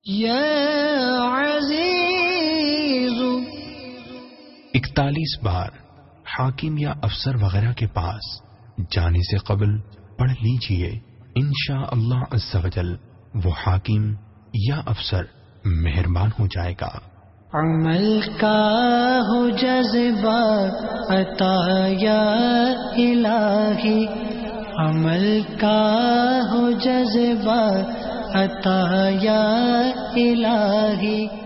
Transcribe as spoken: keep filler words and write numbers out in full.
या अज़ीज़ु इकतालीस बार हाकिम या अफसर वगैरह के पास जाने से कबल पढ़ लीजिए। इंशा अल्लाह अज़्ज़ा वजल वो हाकिम या अफसर मेहरबान हो जाएगा। अमल का हो जज़्बा अता या इलाही, अमल का हो जज़्बा अता या इलाही।